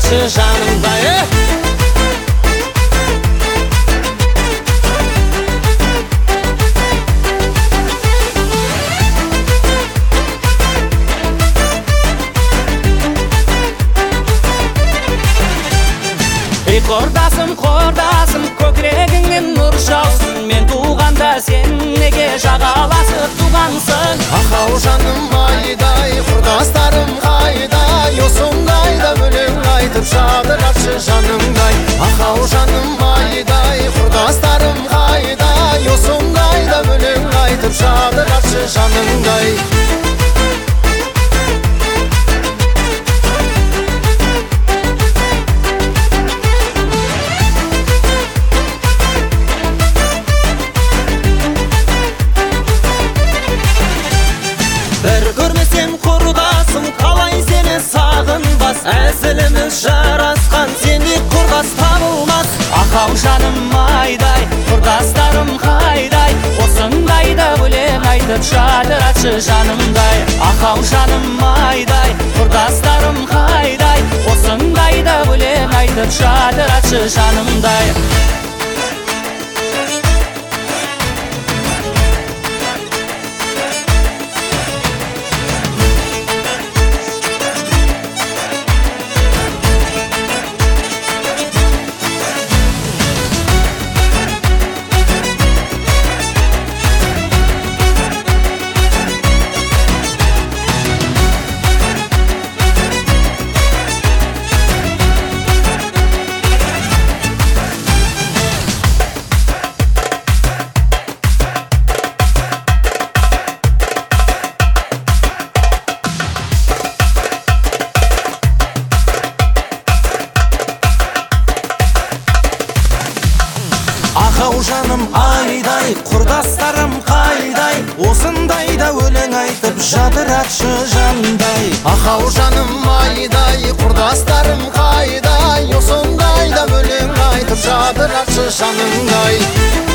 жатыршы жанымда. Қордасым, көкірегіңнен нұр жаусын. Мен туғанда сен неге жағаласып туғансың? Ақау жаным айдай, құрдастарым қайдай, осындайда өлең айтып жадыратшы жанымдай. Ақау жаным айдай, құрдастарым қайдай, осындайда өлең айтып жадыратшы жанымдай. Бір көрмесем құрдасым, қалай сені сағынбас. Әзіліміз жарасқан, сендей құрдас табылмас. Ақау жаным айдай, құрдастарым қайдай, осындайда өлең айтып жадыратшы жанымдай. Ақау жаным айдай, құрдастарым қайдай, осындайда өлең айтып жадыратшы жанымдай. Ақау жаным айдай, құрдастарым қайдай, осындайда өлең айтып жадыратшы жанымдай. Ақау жаным айдай, құрдастарым қайдай, осындайда өлең айтып жадыратшы жанымдай.